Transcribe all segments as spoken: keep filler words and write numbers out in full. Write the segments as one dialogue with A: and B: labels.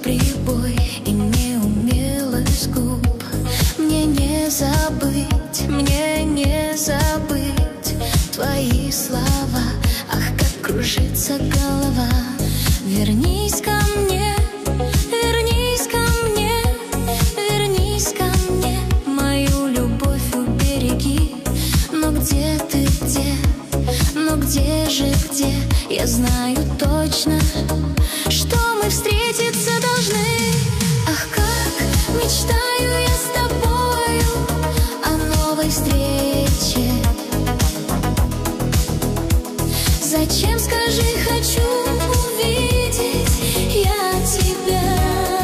A: прибой и неумелость губ. Мне не забыть, мне не забыть твои слова. Ах, как кружится голова. Вернись ко мне, вернись ко мне, вернись ко мне. Мою любовь убереги. Но где ты, где? Но где же, где? Я знаю точно, что мы встретиться должны. Ах, как мечтаю я с тобою о новой встрече. Зачем, скажи, хочу увидеть я тебя.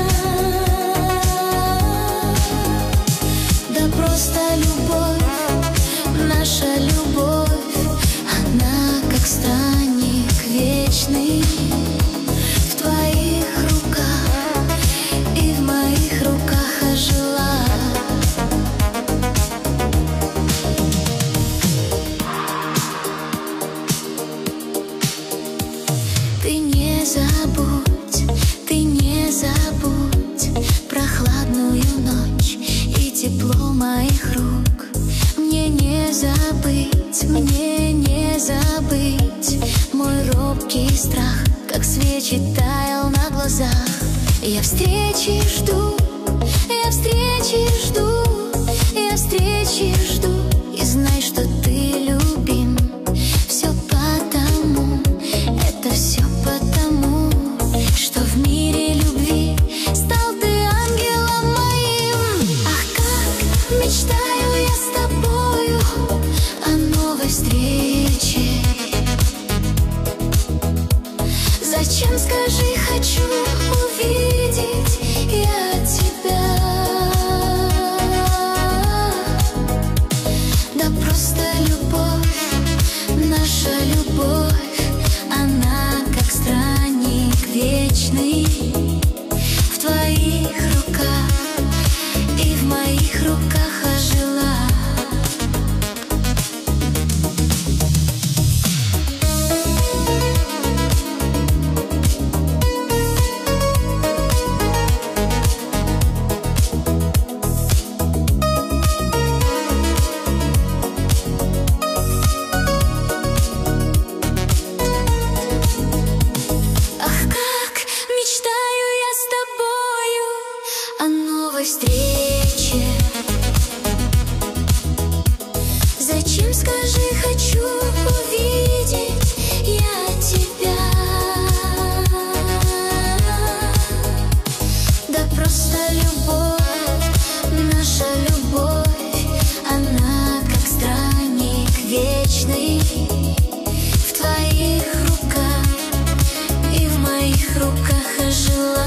A: Да просто любовь, наша любовь, она как странник вечный. В твоих руках и в моих руках ожила. Ты не забудь, ты не забудь прохладную ночь и тепло моих рук. Мне не забыть, мне не забыть мой робкий страх, как свечи таял на глазах. Я встречи жду, я встречи жду, я встречи жду. И знай, что ты любим. Все потому, это все потому, что в мире любви стал ты ангелом моим. Ах, как мечтаю я с тобою о новой встрече. Зачем, скажи, хочу увидеть я тебя. Да просто любовь, наша любовь, она как странник вечный. В твоих руках и в моих руках ожила. Ах, как мечтаю я с тобою о новой встрече. Зачем, скажи, хочу увидеть я тебя. Да просто любовь, наша любовь, она как странник вечный. В твоих руках и в моих руках ожила.